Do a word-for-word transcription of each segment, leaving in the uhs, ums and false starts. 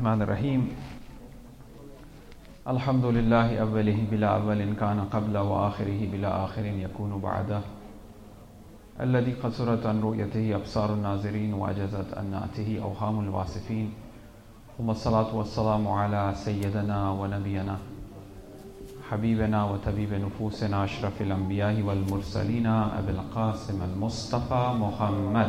الرحمن الرحيم الحمد لله أوله بلا أول كان قبل وآخره بلا آخر يكون بعده الذي قصرت عن رؤيته أبصار الناظرين وعجزت عن نعته أوهام الواصفين ثم الصلاة والسلام على سيدنا ونبينا حبيبنا وطبيب نفوسنا أشرف الأنبياء والمرسلين أبي القاسم المصطفى محمد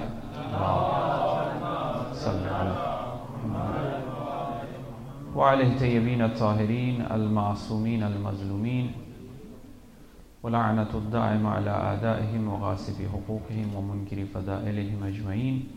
صل على محمد وعلى الطيبين الطاهرين المعصومين المظلومين ولعنة الدائمة على أعدائهم وغاصب حقوقهم ومنكر فضائلهم أجمعين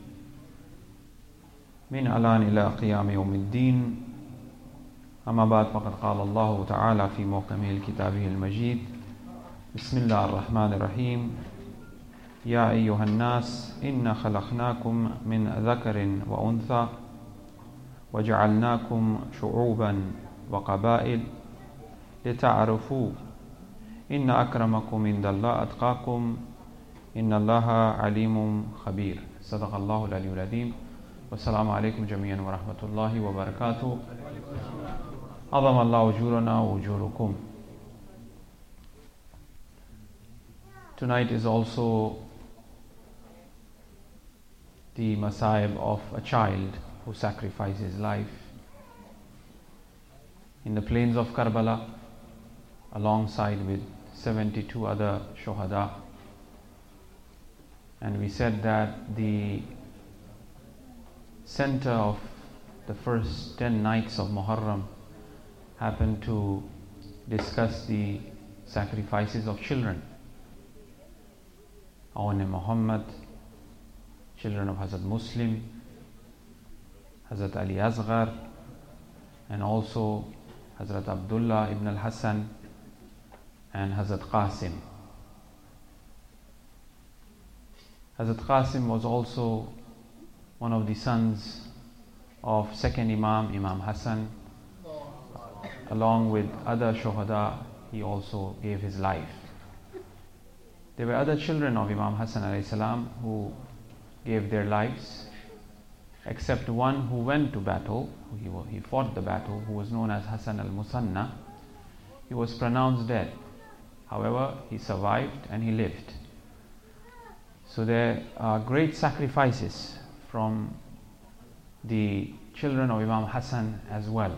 من الآن إلى قيام يوم الدين. أما بعد فقد قال الله تعالى في محكمه الكتابه المجيد بسم الله الرحمن الرحيم يا أيها الناس إنا خلقناكم من ذكر وأنثى وجعلناكم شعوبا وقبائل لتعرفوا إن أكرمكم عند الله أتقاكم إن الله عليم خبير. صدق الله العلي العظيم. والسلام عليكم جميعا ورحمة الله وبركاته. عظم الله أجورنا وأجوركم. Tonight is also the masayib of a child who sacrificed his life in the plains of Karbala alongside with seventy-two other shuhada. And we said that the center of the first ten nights of Muharram happened to discuss the sacrifices of children. Awan Muhammad, children of Hazrat Muslim, Hazrat Ali Asghar, and also Hazrat Abdullah ibn al-Hassan and Hazrat Qasim. Hazrat Qasim was also one of the sons of second Imam, Imam Hassan. Along with other shuhada, he also gave his life. There were other children of Imam Hassan alayhi salam who gave their lives, except one who went to battle. He, he fought the battle, who was known as Hassan al-Musanna. He was pronounced dead. However, he survived and he lived. So there are great sacrifices from the children of Imam Hassan as well.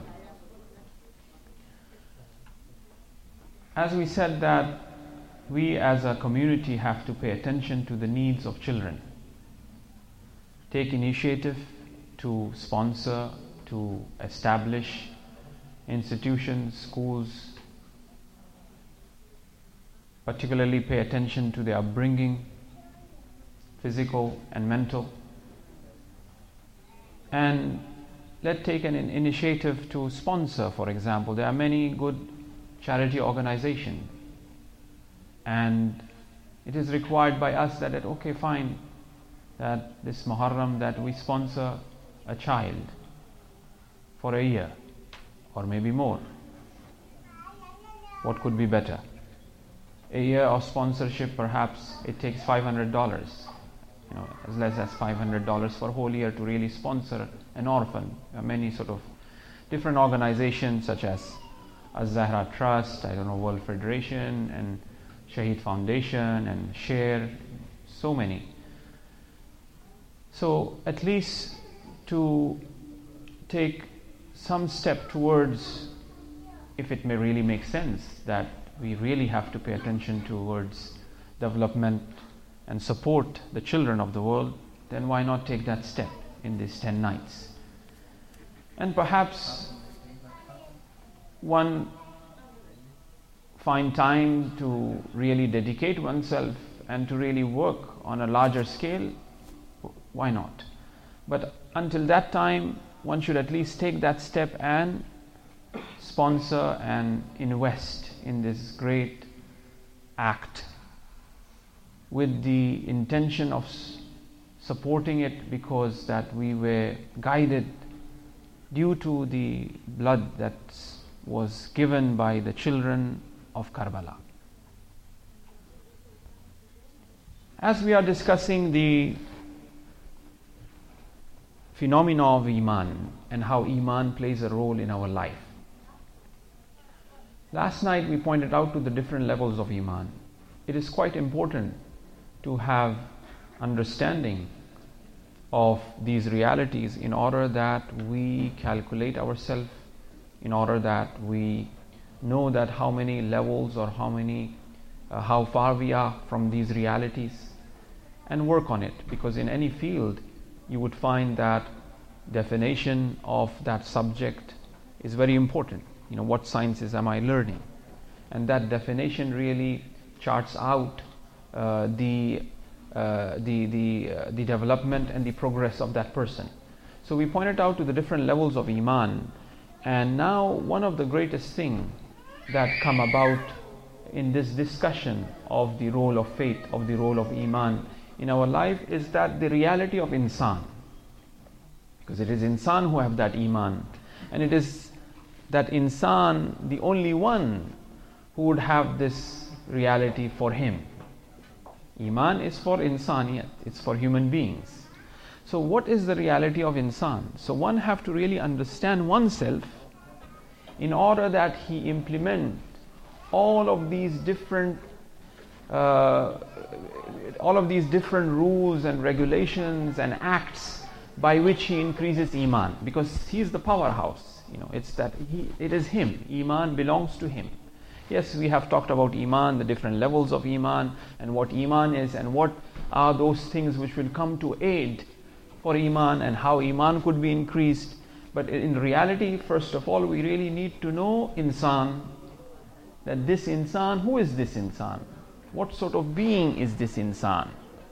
As we said that we as a community have to pay attention to the needs of children, take initiative to sponsor, to establish institutions, schools, particularly pay attention to their upbringing, physical and mental. And let's take an initiative to sponsor, for example. There are many good charity organizations, and it is required by us that, that okay fine, that this Muharram that we sponsor a child for a year or maybe more. What could be better? A year of sponsorship, perhaps it takes five hundred dollars, you know, as less as five hundred dollars for a whole year to really sponsor an orphan. There are many sort of different organizations such as Az-Zahra Trust, I don't know, World Federation, and Shaheed Foundation, and Share, so many. So at least to take some step towards, if it may really make sense, that we really have to pay attention towards development and support the children of the world, then why not take that step in these ten nights? And perhaps one find time to really dedicate oneself and to really work on a larger scale, why not? But until that time, one should at least take that step and sponsor and invest in this great act with the intention of supporting it, because that we were guided due to the blood that was given by the children of Karbala. As we are discussing the phenomena of Iman and how Iman plays a role in our life. Last night we pointed out to the different levels of Iman. It is quite important to have understanding of these realities in order that we calculate ourselves, in order that we know that how many levels or how many uh, how far we are from these realities, and work on it, because in any field you would find that definition of that subject is very important. You know, what sciences am I learning? And that definition really charts out uh, the uh, the the uh, the development and the progress of that person. So we pointed out to the different levels of Iman, and now one of the greatest things that come about in this discussion of the role of faith, of the role of Iman in our life, is that the reality of insan, because it is insan who have that Iman, and it is that insan the only one who would have this reality for him. Iman is for insaniyat, it's for human beings. So what is the reality of insan? So one have to really understand oneself in order that he implement all of these different uh, all of these different rules and regulations and acts by which he increases Iman, because he is the powerhouse. You know, it's that he, it is him. Iman belongs to him. Yes, we have talked about Iman, the different levels of Iman, and what Iman is, and what are those things which will come to aid for Iman, and how Iman could be increased. But in reality, first of all, we really need to know insan, that this insan, who is this insan? What sort of being is this insan?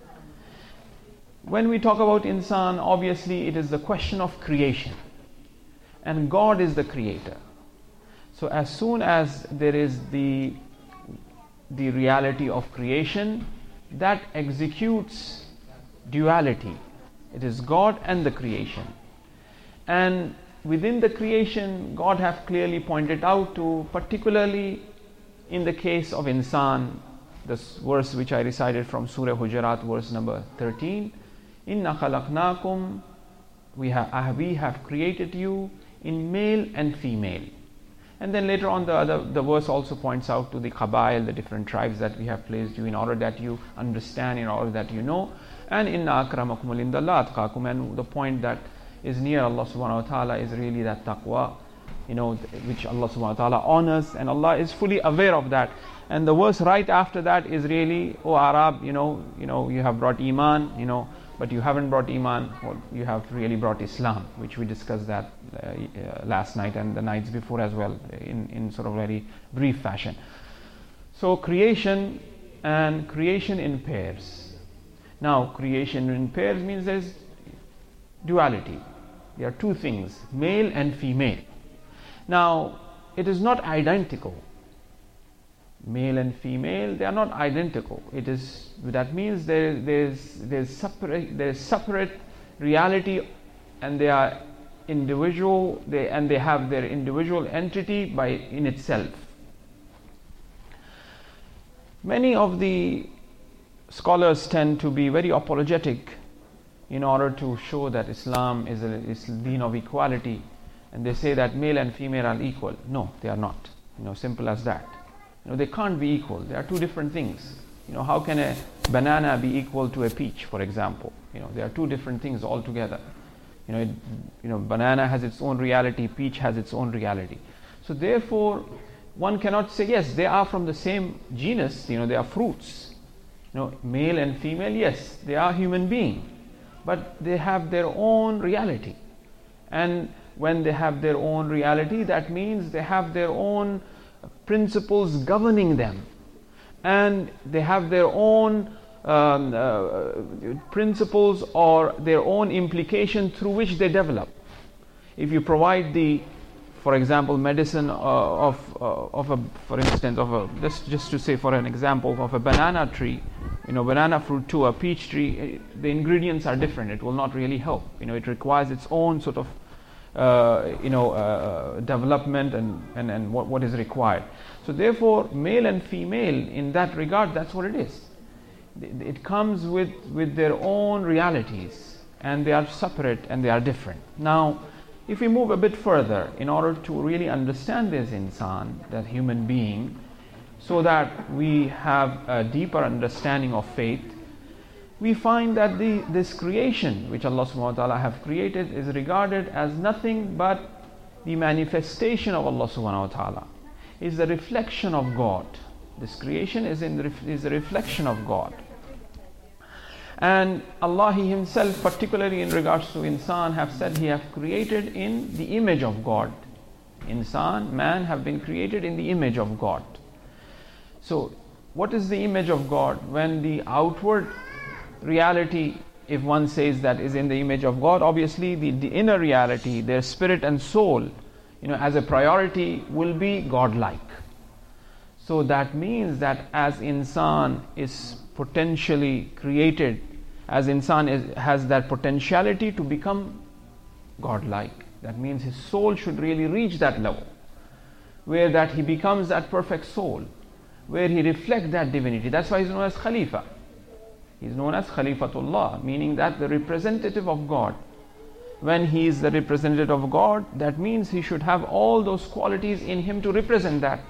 When we talk about insan, obviously it is the question of creation, and God is the creator. So as soon as there is the the reality of creation, that executes duality. It is God and the creation. And within the creation, God have clearly pointed out to, particularly in the case of insan, this verse which I recited from Surah Hujurat, verse number thirteen, Inna khalaqnakum, we have we have created you in male and female. And then later on the other, the verse also points out to the qabail, the different tribes that we have placed you, in order that you understand, in order that you know. And inna akramakum indallah atqakum, and the point that is near Allah subhanahu wa ta'ala is really that taqwa, you know, which Allah subhanahu wa ta'ala honors, and Allah is fully aware of that. And the verse right after that is really, O Arab, you know, you know, you have brought Iman, you know, but you haven't brought Iman, or you have really brought Islam, which we discussed that uh, uh, last night and the nights before as well, in, in sort of very brief fashion. So creation and creation in pairs. Now creation in pairs means there's duality. There are two things, male and female. Now it is not identical. Male and female, they are not identical. It is, that means there there's there's separate there's separate reality, and they are individual, they and they have their individual entity by in itself. Many of the scholars tend to be very apologetic in order to show that Islam is a is a deen of equality, and they say that male and female are equal. No, they are not. You know, simple as that. You know, they can't be equal. They are two different things. You know, how can a banana be equal to a peach, for example? You know, they are two different things altogether. You know, it, you know, banana has its own reality, peach has its own reality. So therefore, one cannot say, yes, they are from the same genus, you know, they are fruits. You know, male and female, yes, they are human beings, but they have their own reality. And when they have their own reality, that means they have their own principles governing them, and they have their own um, uh, principles or their own implication through which they develop. If you provide the, for example, medicine uh, of uh, of a, for instance, of a just just to say for an example of a banana tree, you know, banana fruit to a peach tree, the ingredients are different. It will not really help. You know, it requires its own sort of Uh, you know, uh, development and, and, and what, what is required. So therefore, male and female, in that regard, that's what it is. It, it comes with, with their own realities. and they are separate and they are different. Now, if we move a bit further, in order to really understand this insan, that human being, so that we have a deeper understanding of faith, we find that the, this creation which Allah subhanahu wa ta'ala have created is regarded as nothing but the manifestation of Allah subhanahu wa ta'ala, is the reflection of God. This creation is, in the, is a reflection of God. And Allah He Himself, particularly in regards to insan, have said He have created in the image of God. Insan, man, have been created in the image of God. So, what is the image of God? When the outward reality, if one says that is in the image of God, obviously the, the inner reality, their spirit and soul, you know, as a priority will be God-like. So that means that as insan is potentially created, as insan is, has that potentiality to become God-like, that means his soul should really reach that level, where that he becomes that perfect soul, where he reflects that divinity. That's why he's known as Khalifa. He's known as Khalifatullah, meaning that the representative of God. When he is the representative of God, that means he should have all those qualities in him to represent that.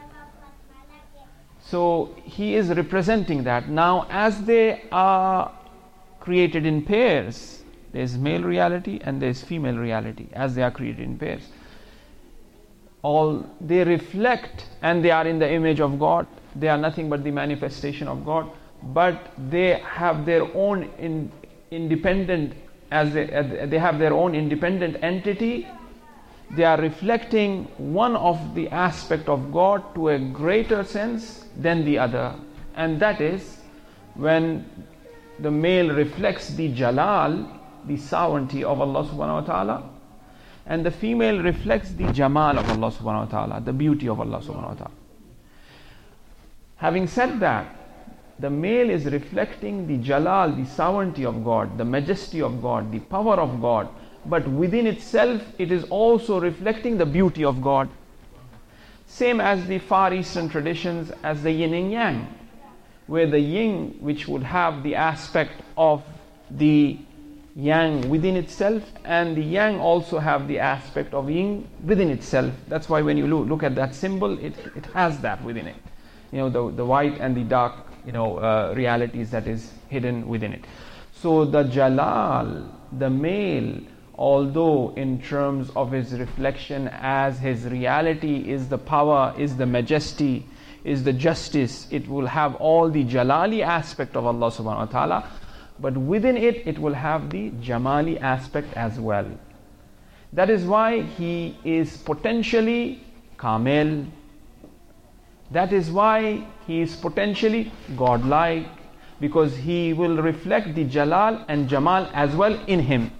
So he is representing that. Now, as they are created in pairs, there is male reality and there is female reality, as they are created in pairs. All they reflect and they are in the image of God. They are nothing but the manifestation of God, but they have their own in, independent, as they, uh, they have their own independent entity. They are reflecting one of the aspect of God to a greater sense than the other, and that is when the male reflects the jalal, the sovereignty of Allah subhanahu wa ta'ala, and the female reflects the jamal of Allah subhanahu wa ta'ala, the beauty of Allah subhanahu wa ta'ala. Having said that, the male is reflecting the jalal, the sovereignty of God, the majesty of God, the power of God, but within itself it is also reflecting the beauty of God. Same as the Far Eastern traditions, as the yin and yang, where the yin, which would have the aspect of the yang within itself, and the yang also have the aspect of yin within itself. That's why when you look, look at that symbol, it, it has that within it. You know, the, the white and the dark, you know, uh, realities that is hidden within it. So the jalal, the male, although in terms of his reflection as his reality is the power, is the majesty, is the justice, it will have all the jalali aspect of Allah subhanahu wa ta'ala, but within it, it will have the jamali aspect as well. That is why he is potentially kamil. That is why he is potentially godlike, because he will reflect the jalal and jamal as well in him.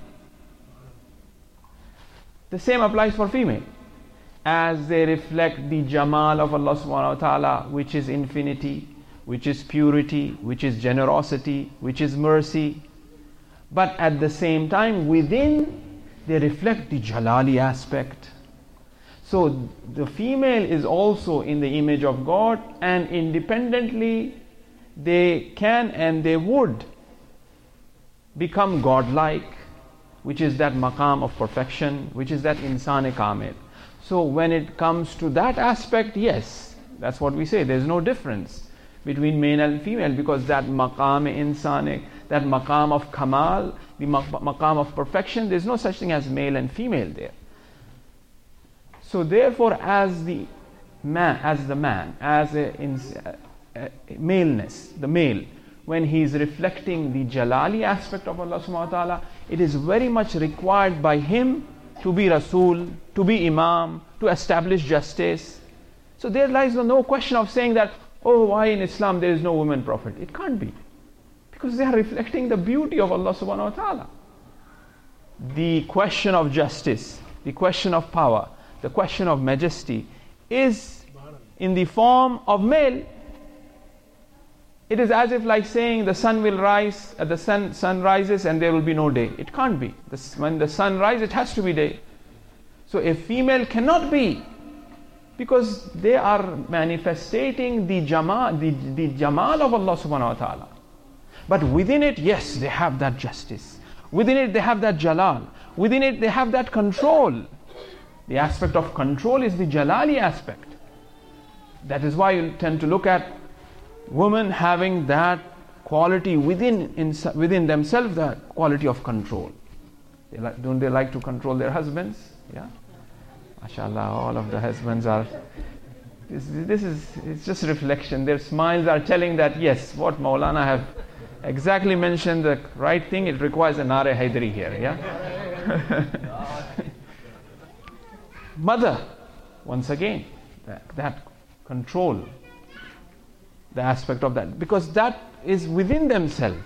The same applies for female. As they reflect the jamal of Allah subhanahu wa ta'ala, which is infinity, which is purity, which is generosity, which is mercy. But at the same time, within, they reflect the jalali aspect. So the female is also in the image of God, and independently they can and they would become godlike, which is that maqam of perfection, which is that insan-e kamil. So when it comes to that aspect, yes, that's what we say. There's no difference between male and female, because that maqam insan, that maqam of kamal, the maqam of perfection, there's no such thing as male and female there. So therefore, as the man, as the man, as a, in, a, a maleness, the male, when he is reflecting the jalali aspect of Allah subhanahu wa ta'ala, it is very much required by him to be Rasul, to be Imam, to establish justice. So there lies no question of saying that, oh, why in Islam there is no woman prophet? It can't be, because they are reflecting the beauty of Allah subhanahu wa ta'ala. The question of justice, the question of power, the question of majesty is in the form of male. It is as if like saying the sun will rise, uh, the sun, sun rises and there will be no day. It can't be. This, when the sun rises, it has to be day. So a female cannot be, because they are manifesting the jamal, the, the jamal of Allah subhanahu wa ta'ala. But within it, yes, they have that justice. Within it, they have that jalal. Within it, they have that control. The aspect of control is the jalali aspect. That is why you tend to look at women having that quality within in, within themselves, that quality of control. They like, don't they like to control their husbands? Yeah. MashaAllah, all of the husbands are. This, this is it's just reflection. Their smiles are telling that yes, what Maulana have exactly mentioned the right thing. It requires a Nare Haidari here. Yeah. Mother, once again, that, that control, the aspect of that, because that is within themselves.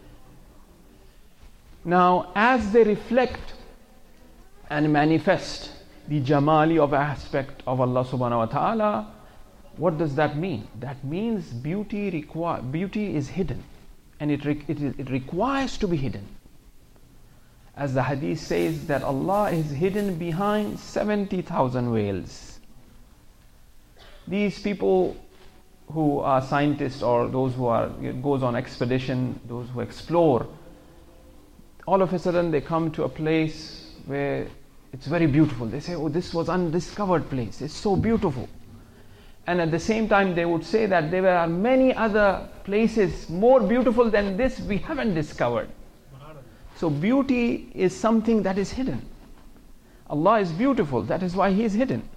Now, as they reflect and manifest the jamali of aspect of Allah subhanahu wa ta'ala, what does that mean? That means beauty require beauty is hidden, and it, re- it, it requires to be hidden. As the hadith says that Allah is hidden behind seventy thousand veils. These people who are scientists or those who are goes on expedition, those who explore, all of a sudden they come to a place where it's very beautiful. They say, oh, this was undiscovered place. It's so beautiful. And at the same time they would say that there are many other places more beautiful than this we haven't discovered. So beauty is something that is hidden. Allah is beautiful. That is why He is hidden.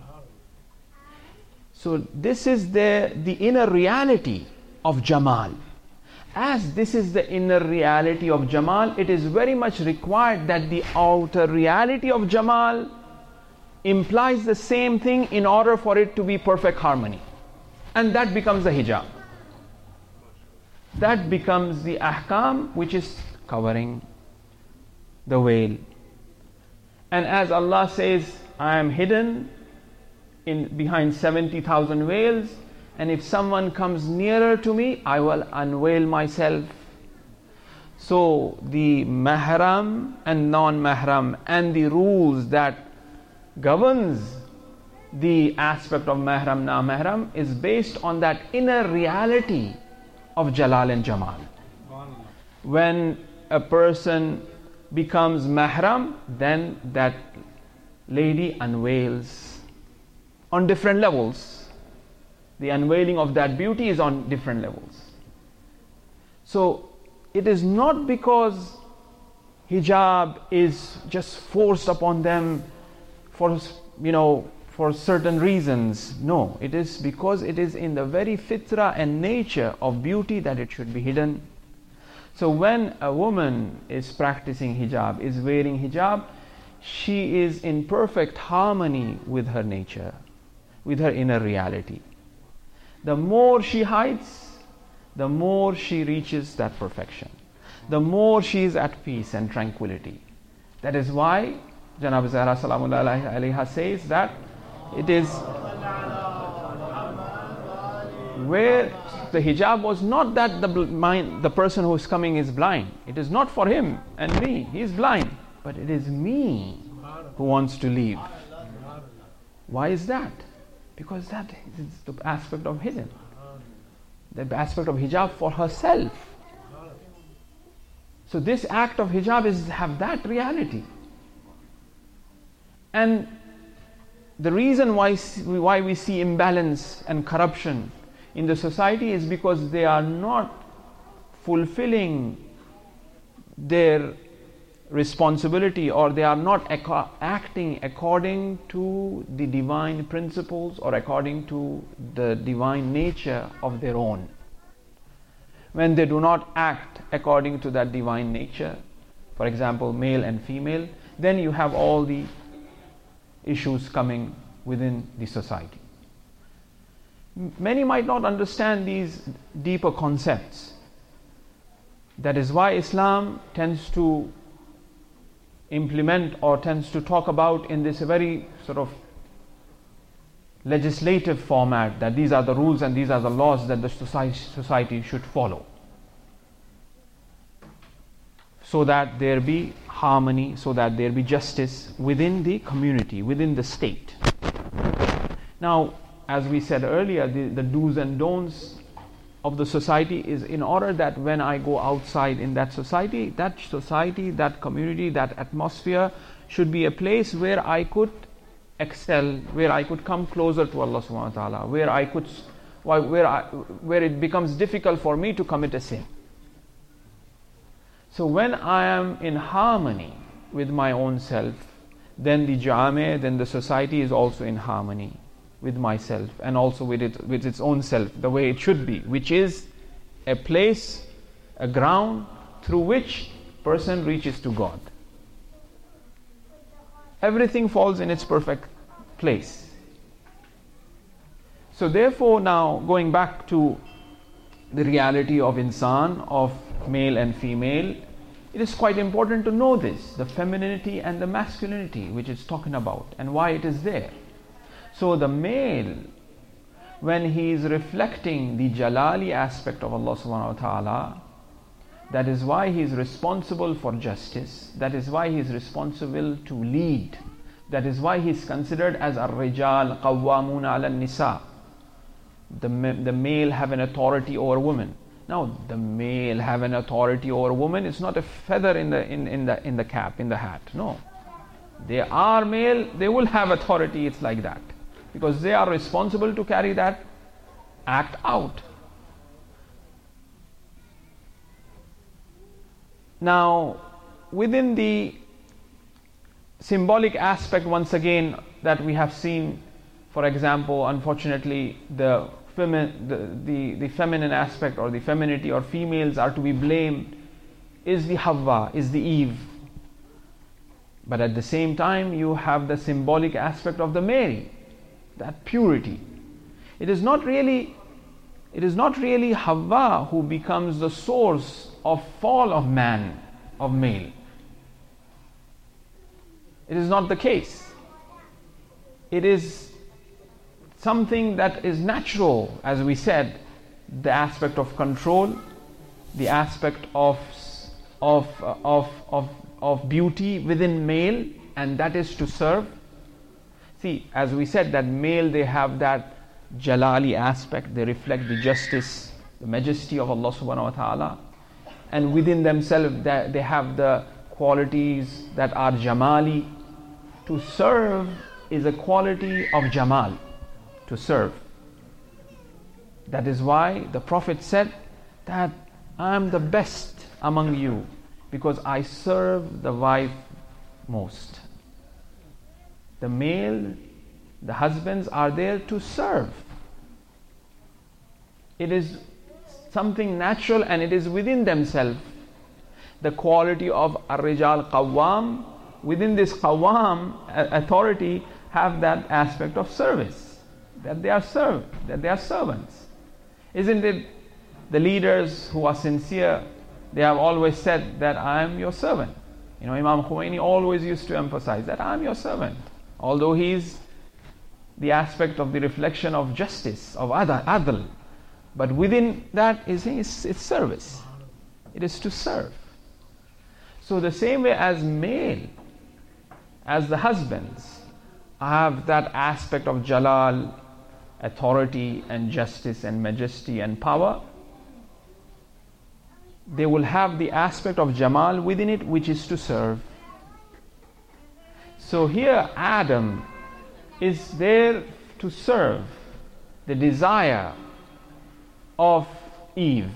So this is the, the inner reality of Jamal. As this is the inner reality of Jamal, it is very much required that the outer reality of Jamal implies the same thing in order for it to be perfect harmony. And that becomes the hijab. That becomes the ahkam, which is covering the veil. And as Allah says, I am hidden in behind seventy thousand veils, and if someone comes nearer to me, I will unveil myself. So the mahram and non-mahram and the rules that governs the aspect of mahram, non-mahram is based on that inner reality of Jalal and Jamal. When a person becomes mahram, then that lady unveils on different levels. The unveiling of that beauty is on different levels. So it is not because hijab is just forced upon them for, you know, for certain reasons. No, it is because it is in the very fitra and nature of beauty that it should be hidden. So when a woman is practicing hijab, is wearing hijab, she is in perfect harmony with her nature, with her inner reality. The more she hides, the more she reaches that perfection. The more she is at peace and tranquility. That is why Janab Zahra Salamullahi alayha says that it is where the hijab was not that the mind, the person who is coming is blind. It is not for him and me. He is blind. But it is me who wants to leave. Why is that? Because that is the aspect of hidden. The aspect of hijab for herself. So this act of hijab is have that reality. And the reason why, why we see imbalance and corruption in the society is because they are not fulfilling their responsibility, or they are not ac- acting according to the divine principles or according to the divine nature of their own. When they do not act according to that divine nature, for example, male and female, then you have all the issues coming within the society. Many might not understand these deeper concepts. That is why Islam tends to implement or tends to talk about in this very sort of legislative format, that these are the rules and these are the laws that the society, society should follow, so that there be harmony, so that there be justice within the community, within the state. Now, as we said earlier, the, the do's and don'ts of the society is in order that when I go outside in that society, that society, that community, that atmosphere should be a place where I could excel, where I could come closer to Allah subhanahu wa ta'ala, where I could, where, I, where it becomes difficult for me to commit a sin. So when I am in harmony with my own self, then the Jame, then the society is also in harmony with myself and also with it, with its own self, the way it should be, which is a place, a ground through which person reaches to God. Everything falls in its perfect place. So therefore, now going back to the reality of insan, of male and female, it is quite important to know this, the femininity and the masculinity which it's talking about and why it is there. So the male, when he is reflecting the Jalali aspect of Allah subhanahu wa ta'ala, that is why he is responsible for justice, that is why he is responsible to lead, that is why he is considered as ar-rijal qawwamuna ala nisa. The, the male have an authority over women. Now the male have an authority over women, it's not a feather in the, in, in, the, in the cap, in the hat, no. They are male, they will have authority, it's like that. Because they are responsible to carry that act out. Now, within the symbolic aspect, once again, that we have seen, for example, unfortunately, the, femi- the, the, the feminine aspect or the femininity or females are to be blamed, is the Hawa, is the Eve. But at the same time, you have the symbolic aspect of the Mary, that purity. It is not really, it is not really Hawa who becomes the source of fall of man, of male. It is not the case. It is something that is natural, as we said, the aspect of control, the aspect of of of of, of beauty within male, and that is to serve. See, as we said, that male, they have that Jalali aspect, they reflect the justice, the majesty of Allah subhanahu wa ta'ala, and within themselves they, they have the qualities that are Jamali. To serve is a quality of Jamal, to serve. That is why the Prophet said that I am the best among you because I serve the wife most. The male, the husbands are there to serve. It is something natural and it is within themselves. The quality of ar-rijal qawwam, within this qawwam authority, have that aspect of service, that they are served, that they are servants. Isn't it the leaders who are sincere, they have always said that I am your servant. You know, Imam Khomeini always used to emphasize that I am your servant. Although he is the aspect of the reflection of justice, of adl, but within that is his, it's service. It is to serve. So the same way as male, as the husbands have that aspect of jalal, authority and justice and majesty and power, they will have the aspect of jamal within it, which is to serve. So here Adam is there to serve the desire of Eve.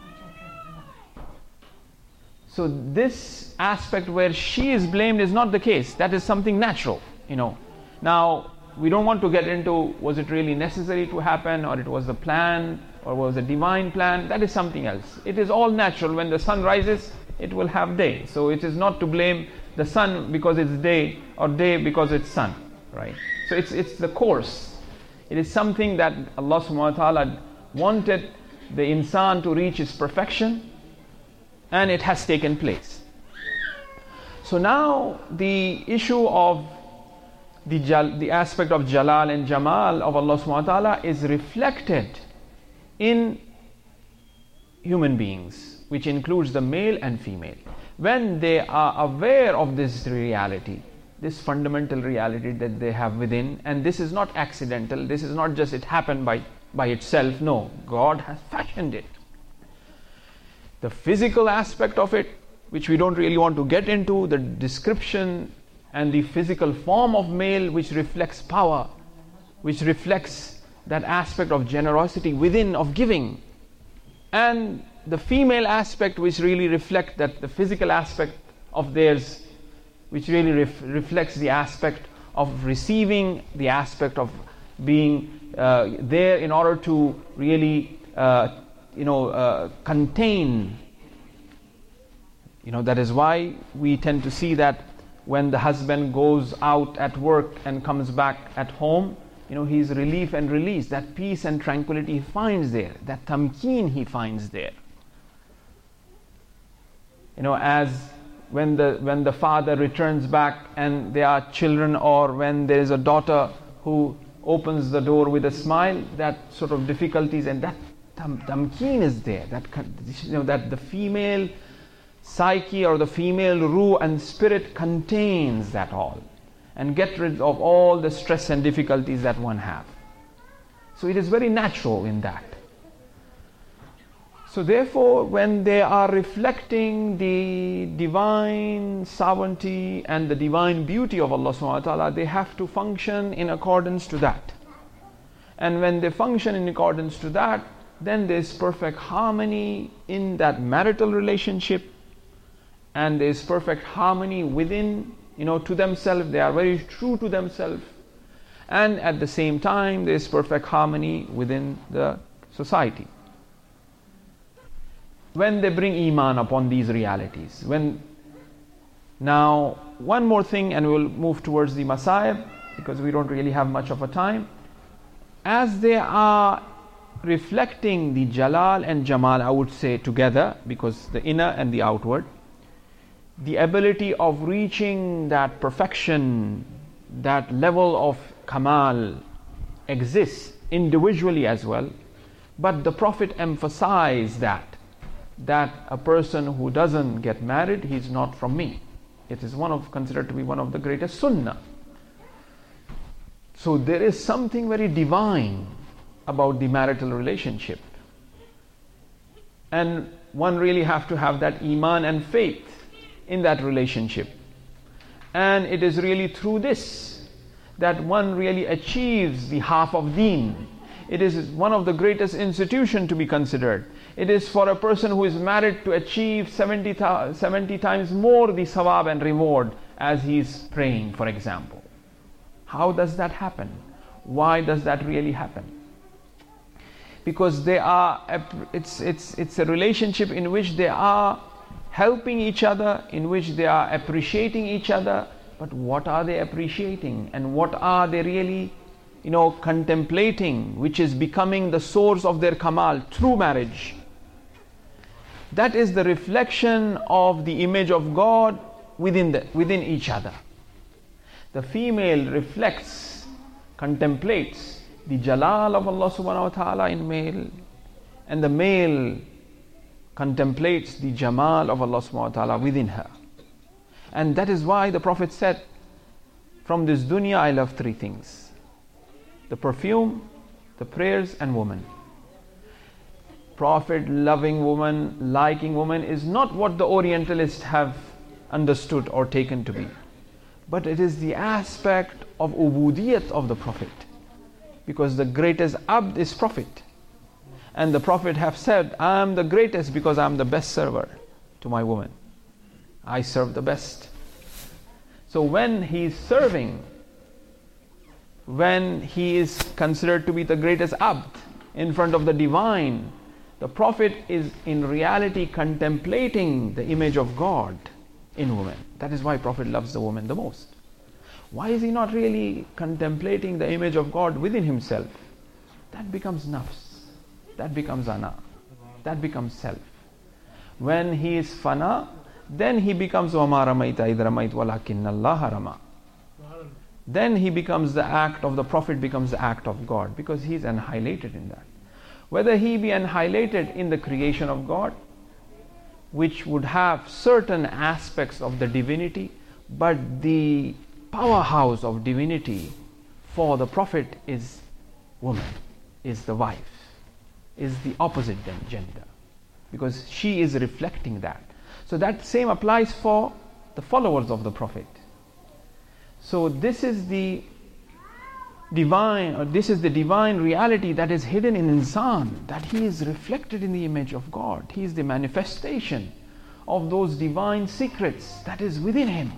So this aspect where she is blamed is not the case. That is something natural, you know. Now, we don't want to get into was it really necessary to happen, or it was a plan, or was a divine plan. That is something else. It is all natural. When the sun rises, it will have day. So it is not to blame the sun because it's day, or day because it's sun, right? So it's it's the course. It is something that Allah subhanahu wa ta'ala wanted the insan to reach its perfection, and it has taken place. So now the issue of the jal, the aspect of jalal and jamal of Allah subhanahu wa ta'ala is reflected in human beings, which includes the male and female. When they are aware of this reality, this fundamental reality that they have within, and this is not accidental, this is not just it happened by by itself. No, God has fashioned it. The physical aspect of it, which we don't really want to get into, the description and the physical form of male, which reflects power, which reflects that aspect of generosity within, of giving, and the female aspect, which really reflect that the physical aspect of theirs, which really ref- reflects the aspect of receiving, the aspect of being uh, there in order to really uh, you know uh, contain. You know, that is why we tend to see that when the husband goes out at work and comes back at home, you know, his relief and release, that peace and tranquility he finds there, that tamkeen he finds there. You know, as when the when the father returns back and there are children, or when there is a daughter who opens the door with a smile, that sort of difficulties and that tam, tamkeen is there. That you know that the female psyche or the female ruh and spirit contains that all, and get rid of all the stress and difficulties that one have. So it is very natural in that. So therefore, when they are reflecting the divine sovereignty and the divine beauty of Allah subhanahu wa ta'ala, they have to function in accordance to that. And when they function in accordance to that, then there is perfect harmony in that marital relationship, and there is perfect harmony within, you know, to themselves. They are very true to themselves, and at the same time there is perfect harmony within the society. When they bring iman upon these realities. When now one more thing, and we'll move towards the masaib, because we don't really have much of a time. As they are reflecting the jalal and jamal, I would say together, because the inner and the outward, the ability of reaching that perfection, that level of kamal exists individually as well. But the Prophet emphasized that that a person who doesn't get married, he's not from me. It is one of considered to be one of the greatest sunnah. So there is something very divine about the marital relationship, and one really have to have that iman and faith in that relationship. And it is really through this that one really achieves the half of deen. It is one of the greatest institutions to be considered. It is for a person who is married to achieve seventy, seventy times more the sawab and reward as he is praying, for example. How does that happen? Why does that really happen? Because they are, it's, it's, it's a relationship in which they are helping each other, in which they are appreciating each other. But what are they appreciating, and what are they really, you know, contemplating, which is becoming the source of their kamal through marriage? That is the reflection of the image of God within the, within each other. The female reflects, contemplates the jalal of Allah subhanahu wa ta'ala in male, and the male contemplates the jamal of Allah subhanahu wa ta'ala within her. And that is why the Prophet said, from this dunya I love three things: the perfume, the prayers, and woman. Prophet loving woman, liking woman is not what the Orientalists have understood or taken to be, but it is the aspect of ubudiyat of the Prophet, because the greatest abd is Prophet. And the Prophet have said, I am the greatest because I am the best server to my woman. I serve the best. So when he is serving, when he is considered to be the greatest abd in front of the divine, the Prophet is in reality contemplating the image of God in woman. That is why Prophet loves the woman the most. Why is he not really contemplating the image of God within himself? That becomes nafs. That becomes ana. That becomes self. When he is fana, then he becomes وَمَا رَمَيْتَ إِذْ رَمَيْتَ وَلَكِنَّ اللَّهَ رَمَى. Then he becomes the act of the Prophet, becomes the act of God, because he is annihilated in that. Whether he be annihilated in the creation of God, which would have certain aspects of the divinity, but the powerhouse of divinity for the Prophet is woman, is the wife, is the opposite gender, because she is reflecting that. So that same applies for the followers of the Prophet. So this is the divine, or this is the divine reality that is hidden in insan, that he is reflected in the image of God. He is the manifestation of those divine secrets that is within him.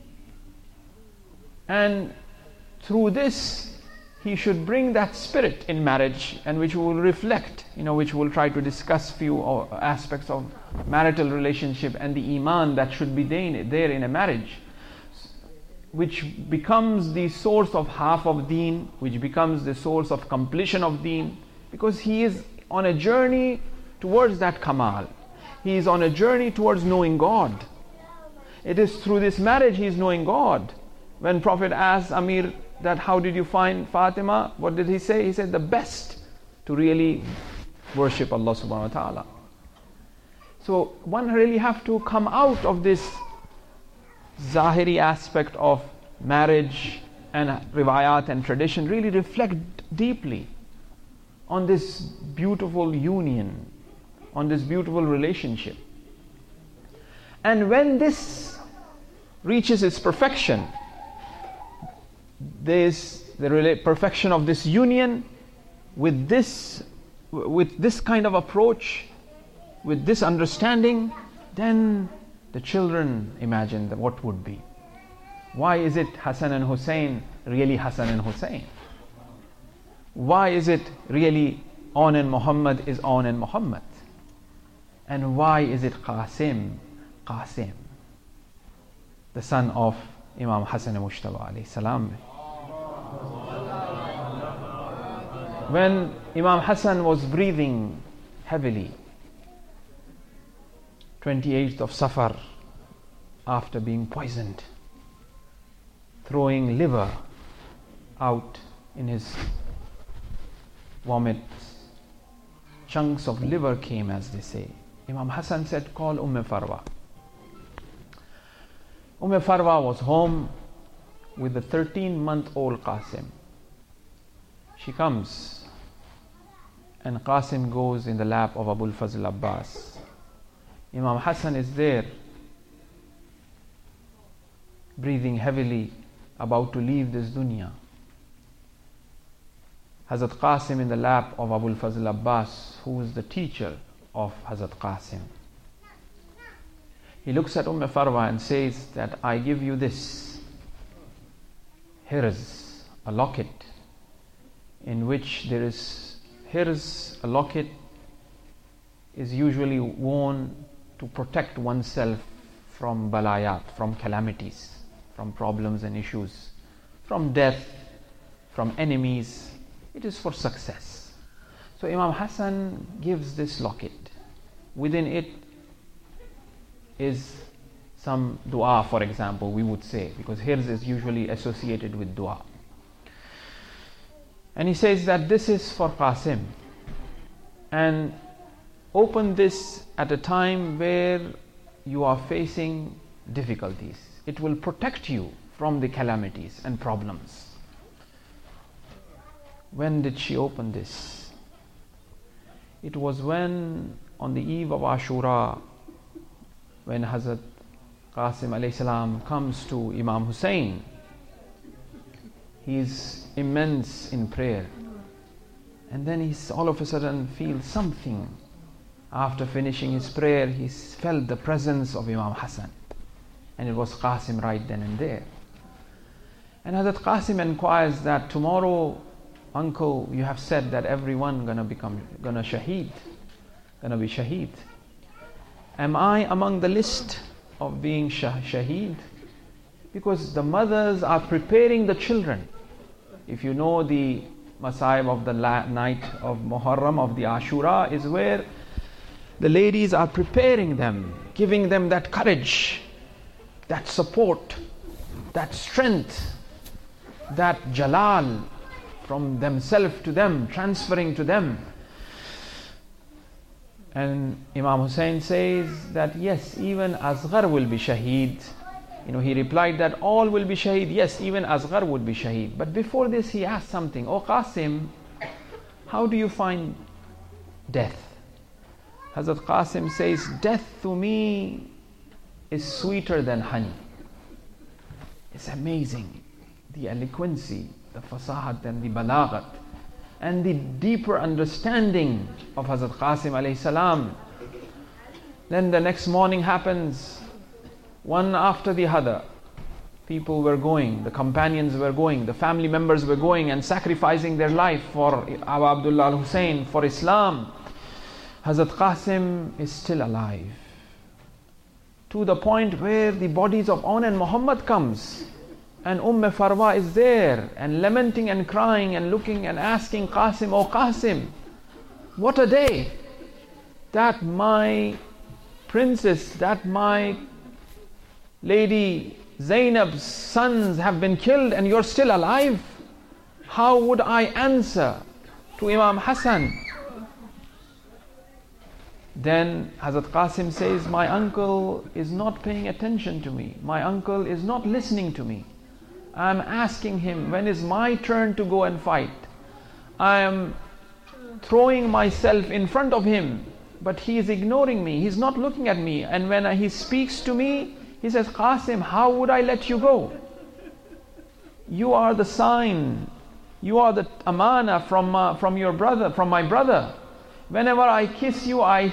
And through this, he should bring that spirit in marriage, and which will reflect, you know, which will try to discuss few aspects of marital relationship and the iman that should be there in a marriage, which becomes the source of half of deen, which becomes the source of completion of deen, because he is on a journey towards that kamal. He is on a journey towards knowing God. It is through this marriage he is knowing God. When Prophet asked Amir that how did you find Fatima, what did he say? He said the best to really worship Allah subhanahu wa ta'ala. So one really have to come out of this Zahiri aspect of marriage and riwayat and tradition, really reflect deeply on this beautiful union, on this beautiful relationship. And when this reaches its perfection, there is the rela- perfection of this union with this, with this kind of approach, with this understanding, then the children imagine that what would be. Why is it Hassan and Hussein really Hassan and Hussein? Why is it really On and Muhammad is On and Muhammad? And why is it Qasim, Qasim, the son of Imam Hassan Mujtaba alayhi salam? When Imam Hassan was breathing heavily, twenty-eighth of Safar, after being poisoned, throwing liver out in his vomit, chunks of liver came, as they say. Imam Hassan said, call Umm Farwa. Umm Farwa was home with the thirteen month old Qasim. She comes, and Qasim goes in the lap of Abul Fazl Abbas. Imam Hassan is there, breathing heavily, about to leave this dunya. Hazrat Qasim in the lap of Abul Fazl Abbas, who is the teacher of Hazrat Qasim. He looks at Umm Farwa and says that I give you this. Here is a locket in which there is, here is a locket is usually worn to protect oneself from balayat, from calamities, from problems and issues, from death, from enemies. It is for success. So Imam Hassan gives this locket. Within it is some dua, for example, we would say, because hers is usually associated with dua. And he says that this is for Qasim, and open this at a time where you are facing difficulties. It will protect you from the calamities and problems. When did she open this? It was when, on the eve of Ashura, when Hazrat Qasim alayhi salam comes to Imam Hussein. He is immense in prayer, and then he all of a sudden feels something. After finishing his prayer, he felt the presence of Imam Hassan, and it was Qasim right then and there. And Hazrat Qasim inquires that tomorrow, uncle, you have said that everyone gonna become gonna shaheed, gonna be shaheed. Am I among the list of being shah- shaheed? Because the mothers are preparing the children. If you know the Masaib of the la- night of Muharram, of the Ashura, is where the ladies are preparing them, giving them that courage, that support, that strength, that jalal from themselves to them, transferring to them. And Imam Hussein says that yes, even Asghar will be shaheed. You know, he replied that all will be shaheed. Yes, even Asghar would be shaheed. But before this, he asked something. Oh Qasim, how do you find death? Hazrat Qasim says, death to me is sweeter than honey. It's amazing, the eloquency, the fasahat and the balaghat, and the deeper understanding of Hazrat Qasim alayhi salam. Then the next morning happens, one after the other. People were going, the companions were going, the family members were going and sacrificing their life for Abu Abdullah al-Hussein, for Islam. Hazrat Qasim is still alive, to the point where the bodies of Aun and Muhammad comes, and Umm Farwa is there and lamenting and crying and looking and asking Qasim, "Oh Qasim, what a day that my princess, that my lady Zainab's sons have been killed and you're still alive. How would I answer to Imam Hassan?" Then Hazrat Qasim says, my uncle is not paying attention to me. My uncle is not listening to me. I am asking him, when is my turn to go and fight? I am throwing myself in front of him, but he is ignoring me. He's not looking at me. And when he speaks to me, he says, Qasim, how would I let you go? You are the sign. You are the amana from, uh, from your brother, from my brother. Whenever I kiss you, I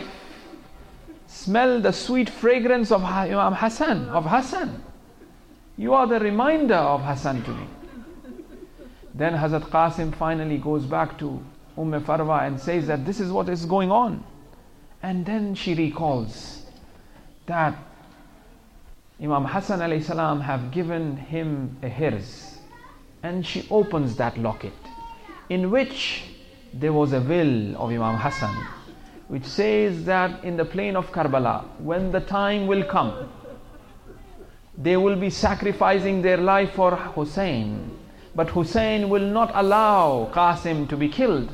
smell the sweet fragrance of Imam Hassan, of Hassan. You are the reminder of Hassan to me. Then Hazrat Qasim finally goes back to Umm Farwa and says that this is what is going on. And then she recalls that Imam Hassan alayhi salam have given him a hirs. And she opens that locket, in which there was a will of Imam Hassan, which says that in the plain of Karbala, when the time will come, they will be sacrificing their life for Hussein, but Hussein will not allow Qasim to be killed.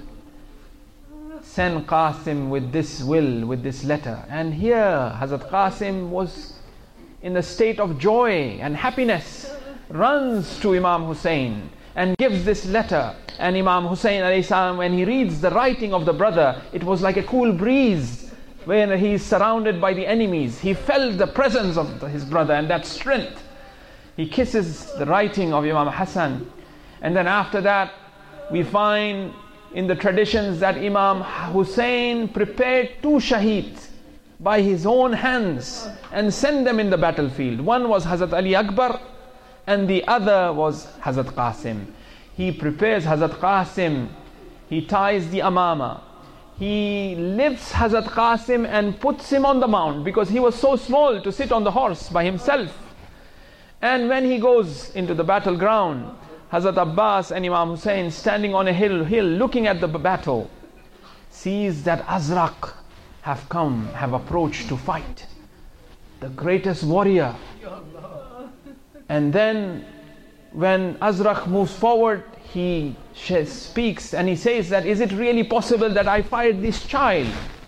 Send Qasim with this will, with this letter. And here Hazrat Qasim was in a state of joy and happiness, runs to Imam Hussein and gives this letter. And Imam Hussein alayhi salam, when he reads the writing of the brother, it was like a cool breeze when he is surrounded by the enemies. He felt the presence of his brother and that strength. He kisses the writing of Imam Hassan. And then after that, we find in the traditions that Imam Hussein prepared two shaheeds by his own hands and sent them in the battlefield. One was Hazrat Ali Akbar and the other was Hazrat Qasim. He prepares Hazrat Qasim, he ties the amama, he lifts Hazrat Qasim and puts him on the mount, because he was so small to sit on the horse by himself. And when he goes into the battleground, Hazrat Abbas and Imam Hussein, standing on a hill, hill looking at the battle, sees that Azraq have come, have approached to fight, the greatest warrior. And then when Azraq moves forward, he speaks and he says that, is it really possible that I fired this child?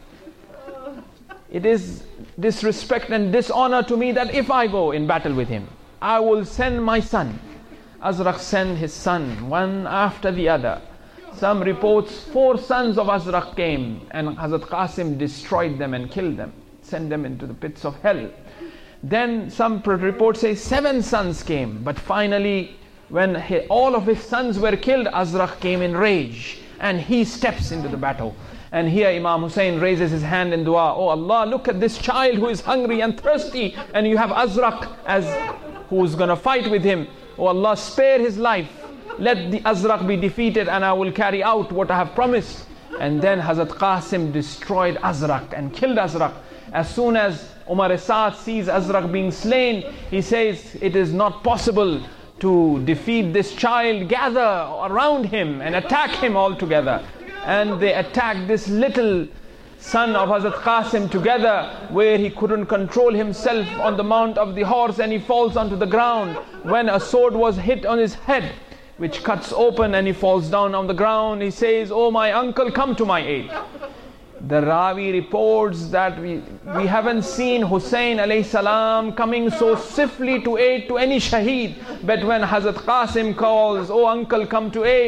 It is disrespect and dishonor to me that if I go in battle with him, I will send my son. Azraq sent his son, one after the other. Some reports, four sons of Azraq came and Hazrat Qasim destroyed them and killed them, sent them into the pits of hell. Then some reports say seven sons came, but finally when he, all of his sons were killed, Azraq came in rage and he steps into the battle. And here Imam Hussein raises his hand in dua, oh Allah, look at this child who is hungry and thirsty, and you have Azraq as who's going to fight with him. Oh Allah, spare his life. Let the Azraq be defeated and I will carry out what I have promised. And then Hazrat Qasim destroyed Azraq and killed Azraq. As soon as Umar Saad sees Azraq being slain, he says, it is not possible to defeat this child. Gather around him and attack him all together. And they attacked this little son of Hazrat Qasim together, where he couldn't control himself on the mount of the horse and he falls onto the ground. When a sword was hit on his head, which cuts open and he falls down on the ground, he says, oh my uncle, come to my aid. The Rawi reports that we, we haven't seen Hussein alayhi salam coming so swiftly to aid to any shaheed, but when Hazrat Qasim calls, oh uncle, come to aid,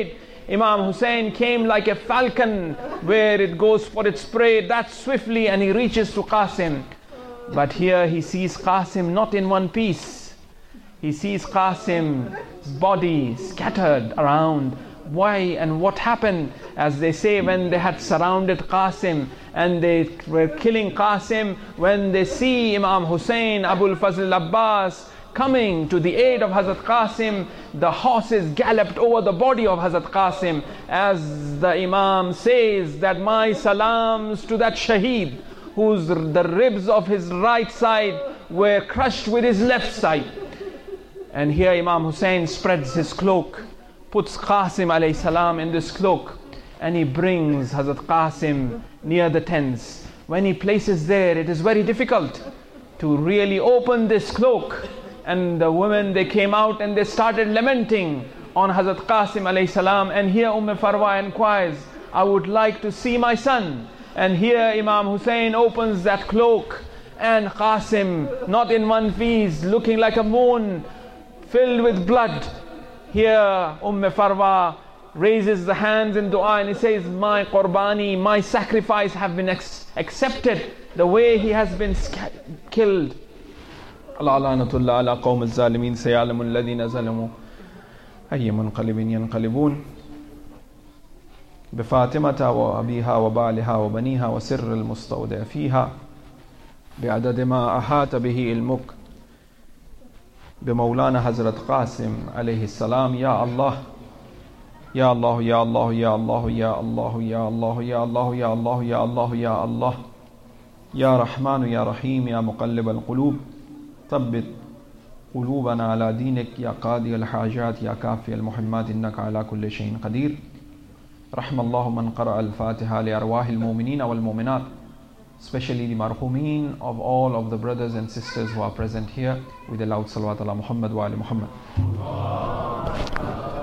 Imam Hussein came like a falcon where it goes for its prey that swiftly, and he reaches to Qasim. But here he sees Qasim not in one piece. He sees Qasim's body scattered around. Why and what happened? As they say, when they had surrounded Qasim and they were killing Qasim, when they see Imam Hussein, Abul Fazl Abbas coming to the aid of Hazrat Qasim, the horses galloped over the body of Hazrat Qasim, as the Imam says that my salams to that Shaheed whose the ribs of his right side were crushed with his left side. And here Imam Hussein spreads his cloak, puts Qasim alayhi salam in this cloak, and he brings Hazrat Qasim near the tents. When he places there, it is very difficult to really open this cloak. And the women, they came out and they started lamenting on Hazrat Qasim alayhi salam. And here Umm Farwa inquires, I would like to see my son. And here Imam Hussein opens that cloak, and Qasim, not in one piece, looking like a moon, filled with blood. Here Umm Farwa raises the hands in dua and he says, my qurbani, my sacrifice have been ex- accepted the way he has been sca- killed. Allah la'natullah ala qawm al-zalimin sayalamu alladhina zalamu ayya munqalibin yanqalibun بفاطمة وأبيها وبعلها وبنيها وسر المستودع فيها بعدد ما أحاط به علمك بمولانا حضرت قاسم عليه السلام. يا الله يا الله يا الله يا الله يا الله يا الله يا الله يا الله يا الله يا الله يا رحمن يا رحيم يا مقلب القلوب ثبت قلوبنا على دينك يا قاضي الحاجات يا كافي المهمات إنك على كل شيء قدير. رحم الله من قرأ الفاتحة لأرواح المؤمنين والمؤمنات, especially the marhumin of all of the brothers and sisters who are present here, with the loud salawat ala Muhammad wa ali Muhammad.